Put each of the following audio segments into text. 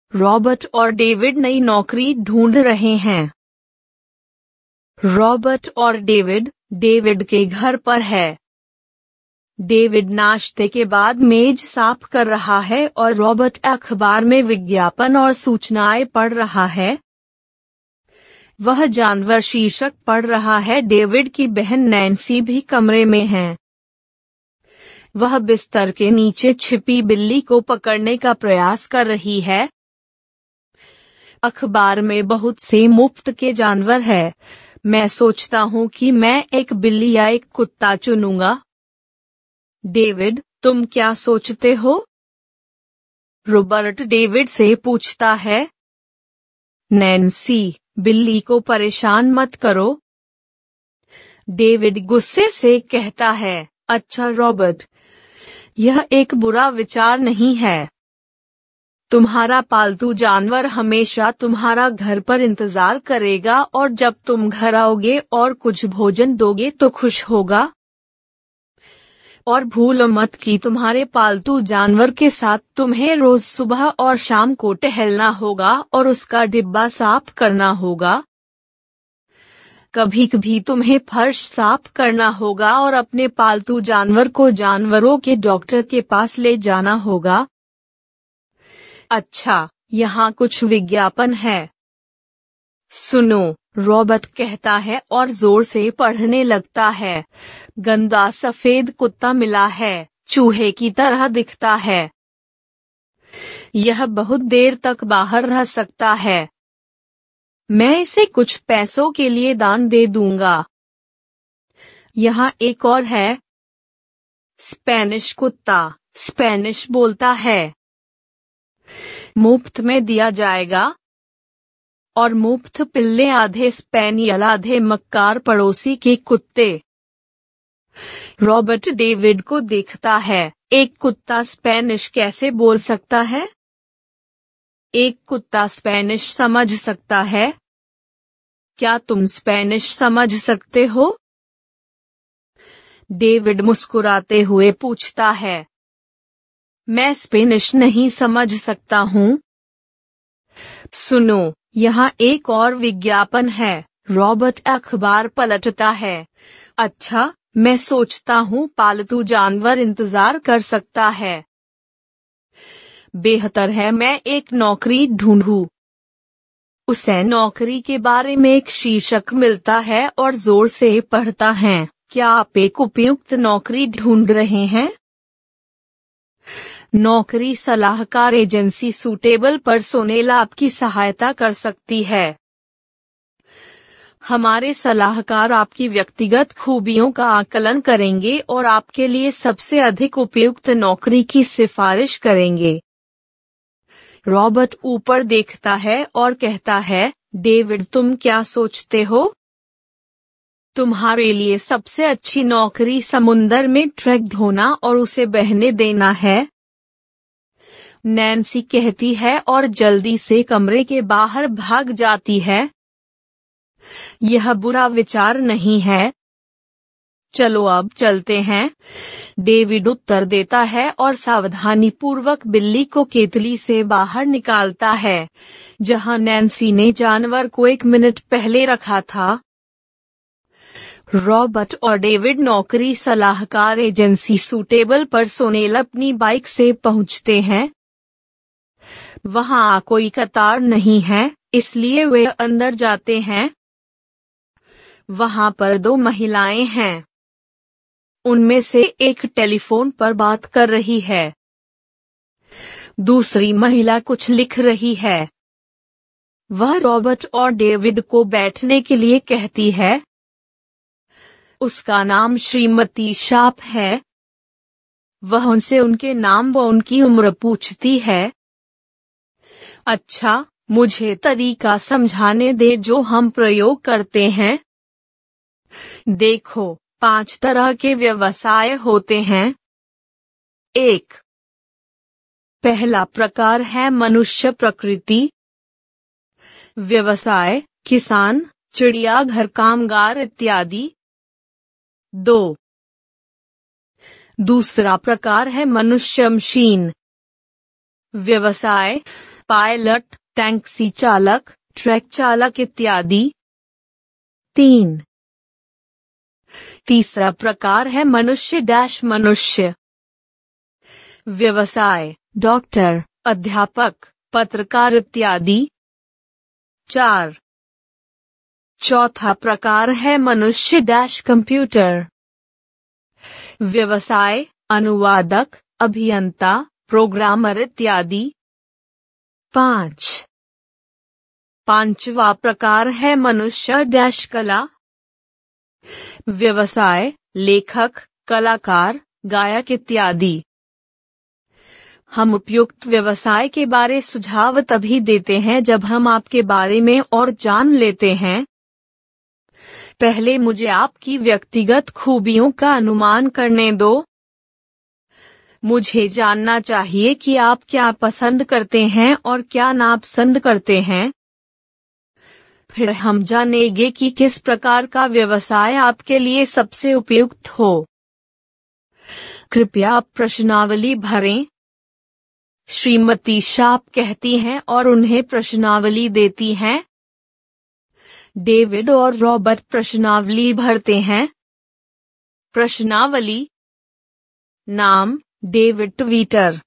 Robert और David नई नौकरी ढूंढ रहे हैं। रॉबर्ट और डेविड के घर पर है। डेविड नाश्ते के बाद मेज साफ कर रहा है और रॉबर्ट अखबार में विज्ञापन और सूचनाएं पढ़ रहा है। वह जानवर शीर्षक पढ़ रहा है। डेविड की बहन नैन्सी भी कमरे में है। वह बिस्तर के नीचे छिपी बिल्ली को पकड़ने का प्रयास कर रही है। अखबार में बहुत से मुफ्त के जानवर है। मैं सोचता हूँ कि मैं एक बिल्ली या एक कुत्ता चुनूंगा। डेविड, तुम क्या सोचते हो? रॉबर्ट डेविड से पूछता है। नैन्सी, बिल्ली को परेशान मत करो। डेविड गुस्से से कहता है, अच्छा रॉबर्ट, यह एक बुरा विचार नहीं है। तुम्हारा पालतू जानवर हमेशा तुम्हारा घर पर इंतजार करेगा और जब तुम घर आओगे और कुछ भोजन दोगे तो खुश होगा। और भूलो मत कि तुम्हारे पालतू जानवर के साथ तुम्हें रोज सुबह और शाम को टहलना होगा और उसका डिब्बा साफ करना होगा। कभी कभी तुम्हें फर्श साफ करना होगा और अपने पालतू जानवर को जानवरों के डॉक्टर के पास ले जाना होगा। अच्छा, यहाँ कुछ विज्ञापन है। सुनो, रॉबर्ट कहता है और जोर से पढ़ने लगता है। गंदा सफेद कुत्ता मिला है, चूहे की तरह दिखता है। यह बहुत देर तक बाहर रह सकता है। मैं इसे कुछ पैसों के लिए दान दे दूंगा। यहाँ एक और है। स्पेनिश कुत्ता स्पेनिश बोलता है। मुफ्त में दिया जाएगा। और मुफ्त पिल्ले आधे स्पेनियल आधे मक्कार पड़ोसी के कुत्ते। रॉबर्ट डेविड को देखता है। एक कुत्ता स्पेनिश कैसे बोल सकता है? एक कुत्ता स्पेनिश समझ सकता है? क्या तुम स्पेनिश समझ सकते हो? डेविड मुस्कुराते हुए पूछता है। मैं स्पेनिश नहीं समझ सकता हूँ। सुनो, यहाँ एक और विज्ञापन है। रॉबर्ट अखबार पलटता है। अच्छा, मैं सोचता हूँ पालतू जानवर इंतजार कर सकता है। बेहतर है मैं एक नौकरी ढूंढूं। उसे नौकरी के बारे में एक शीर्षक मिलता है और जोर से पढ़ता है। क्या आप एक उपयुक्त नौकरी ढूंढ रहे हैं? नौकरी सलाहकार एजेंसी सूटेबल पर्सोनेल आपकी सहायता कर सकती है। हमारे सलाहकार आपकी व्यक्तिगत खूबियों का आकलन करेंगे और आपके लिए सबसे अधिक उपयुक्त नौकरी की सिफारिश करेंगे। रॉबर्ट ऊपर देखता है और कहता है, डेविड तुम क्या सोचते हो? तुम्हारे लिए सबसे अच्छी नौकरी समुंदर में ट्रक ढोना और उसे बहने देना है। नैन्सी कहती है और जल्दी से कमरे के बाहर भाग जाती है। यह बुरा विचार नहीं है। चलो अब चलते हैं, डेविड उत्तर देता है और सावधानीपूर्वक बिल्ली को केतली से बाहर निकालता है, जहां नैन्सी ने जानवर को 1 मिनट पहले रखा था। रॉबर्ट और डेविड नौकरी सलाहकार एजेंसी सूटेबल पर्सोनेल अपनी बाइक से पहुंचते हैं। वहां कोई कतार नहीं है, इसलिए वे अंदर जाते हैं। वहां पर 2 महिलाएं हैं। उनमें से एक टेलीफोन पर बात कर रही है। दूसरी महिला कुछ लिख रही है। वह रॉबर्ट और डेविड को बैठने के लिए कहती है। उसका नाम श्रीमती शार्प है। वह उनसे उनके नाम व उनकी उम्र पूछती है। अच्छा, मुझे तरीका समझाने दे जो हम प्रयोग करते हैं। देखो, 5 तरह के व्यवसाय होते हैं। 1. पहला प्रकार है मनुष्य प्रकृति व्यवसाय, किसान, चिड़ियाघर कामगार इत्यादि। 2. दूसरा प्रकार है मनुष्य मशीन व्यवसाय, पायलट, टैक्सी चालक, ट्रक चालक इत्यादि। 3. तीसरा प्रकार है मनुष्य डैश मनुष्य। व्यवसाय, डॉक्टर, अध्यापक, पत्रकार इत्यादि। 4. चौथा प्रकार है मनुष्य डैश कंप्यूटर। व्यवसाय, अनुवादक, अभियंता, प्रोग्रामर इत्यादि। 5. पांचवा प्रकार है मनुष्य डैश कला। व्यवसाय, लेखक, कलाकार, गायक इत्यादि। हम उपयुक्त व्यवसाय के बारे सुझाव तभी देते हैं जब हम आपके बारे में और जान लेते हैं। पहले मुझे आपकी व्यक्तिगत खूबियों का अनुमान करने दो। मुझे जानना चाहिए कि आप क्या पसंद करते हैं और क्या नापसंद करते हैं। फिर हम जानेंगे कि किस प्रकार का व्यवसाय आपके लिए सबसे उपयुक्त हो। कृपया आप प्रश्नावली भरें। श्रीमती शार्प कहती हैं और उन्हें प्रश्नावली देती हैं। डेविड और रॉबर्ट प्रश्नावली भरते हैं। प्रश्नावली। नाम, डेविड ट्वीटर।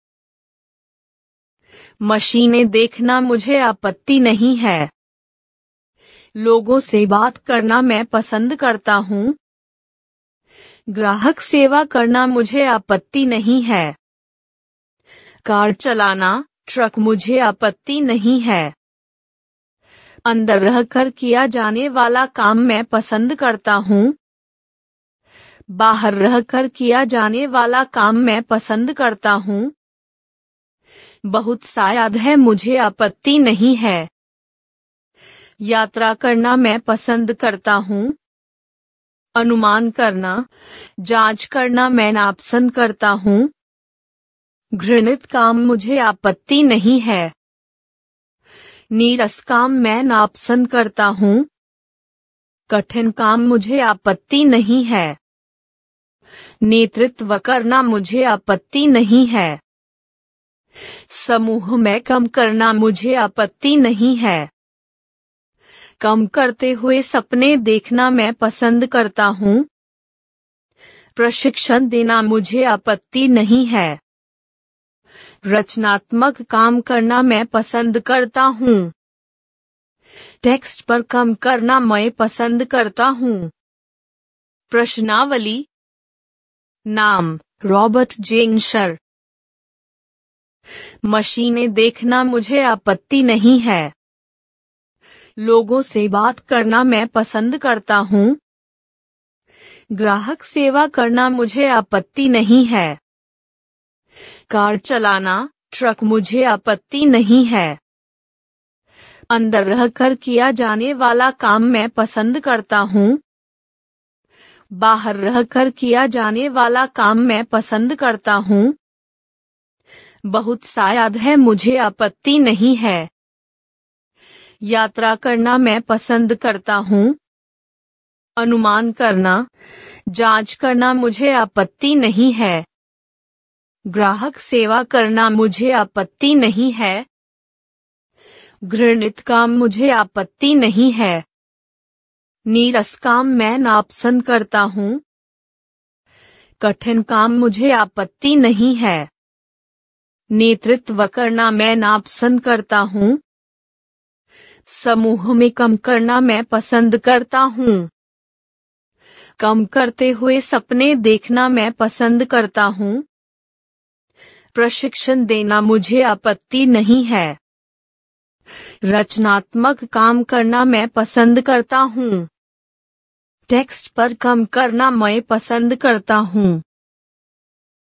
मशीनें देखना मुझे आपत्ति नहीं है। लोगों से बात करना मैं पसंद करता हूँ। ग्राहक सेवा करना मुझे आपत्ति नहीं है। कार चलाना, ट्रक मुझे आपत्ति नहीं है। अंदर रहकर किया जाने वाला काम मैं पसंद करता हूँ। बाहर रहकर किया जाने वाला काम मैं पसंद करता हूँ। बहुत शायद है मुझे आपत्ति नहीं है। यात्रा करना मैं पसंद करता हूँ। अनुमान करना, जांच करना मैं नापसंद करता हूँ। घृणित काम मुझे आपत्ति नहीं है। नीरस काम मैं नापसंद करता हूँ। कठिन काम मुझे आपत्ति नहीं है। नेतृत्व करना मुझे आपत्ति नहीं है। समूह में कम करना मुझे आपत्ति नहीं है। कम करते हुए सपने देखना मैं पसंद करता हूँ। प्रशिक्षण देना मुझे आपत्ति नहीं है। रचनात्मक काम करना मैं पसंद करता हूँ। टेक्स्ट पर कम करना मैं पसंद करता हूँ। प्रश्नावली। नाम, रॉबर्ट जेंशर। मशीनें देखना मुझे आपत्ति नहीं है। लोगों से बात करना मैं पसंद करता हूँ। ग्राहक सेवा करना मुझे आपत्ति नहीं है। कार चलाना, ट्रक मुझे आपत्ति नहीं है। अंदर रहकर किया जाने वाला काम मैं पसंद करता हूँ। बाहर रहकर किया जाने वाला काम मैं पसंद करता हूँ। बहुत शायद है मुझे आपत्ति नहीं है। यात्रा करना मैं पसंद करता हूँ। अनुमान करना, जांच करना मुझे आपत्ति नहीं है। ग्राहक सेवा करना मुझे आपत्ति नहीं है। घृणित काम मुझे आपत्ति नहीं है। नीरस काम मैं नापसंद करता हूँ। कठिन काम मुझे आपत्ति नहीं है। नेतृत्व करना मैं नापसंद करता हूँ। समूह में कम करना मैं पसंद करता हूँ। कम करते हुए सपने देखना मैं पसंद करता हूँ। प्रशिक्षण देना मुझे आपत्ति नहीं है। रचनात्मक काम करना मैं पसंद करता हूँ। टेक्स्ट पर कम करना मैं पसंद करता हूँ।